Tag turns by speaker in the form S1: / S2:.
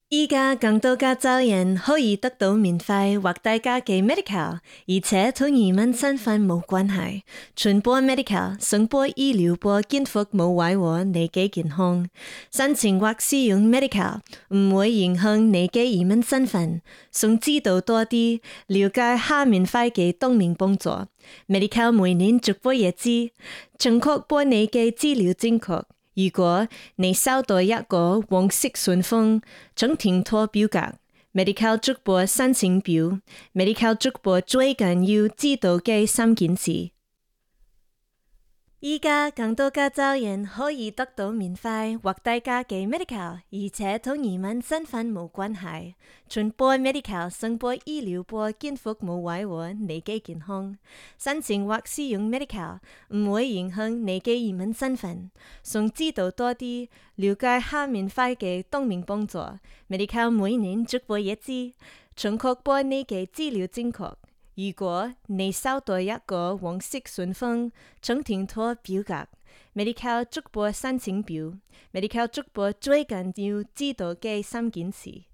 S1: 依家更多加州人可以得到免費或低價嘅 Medical，而且同移民身份冇關係。傳播 Medical 送播醫療保健服務維護你嘅健康。申請或使用 Medical 唔會影響你嘅移民身份。想知道多啲，了解下免費嘅當面幫助。Medical 每年續播一次，請確保你嘅資料正確。如果你收到一個黃色信封，請填妥表格。Medical 續播申請表 ，Medical 續播最緊要知道嘅3件事。依家更多加州人可以得到免費或低價嘅 Medical，而且同移民身份冇關係。傳播 Medical 送播醫療保健服務維護你嘅健康。申請或使用 Medical 唔會影響你嘅移民身份。想知道多啲，了解下免費嘅當面幫助。Medical 每年續播一次，請確保你嘅資料正確。如果你收到一個黃色信封，請填妥表格。Medical 續播申請表 ，Medical 續播最緊要知道嘅3件事。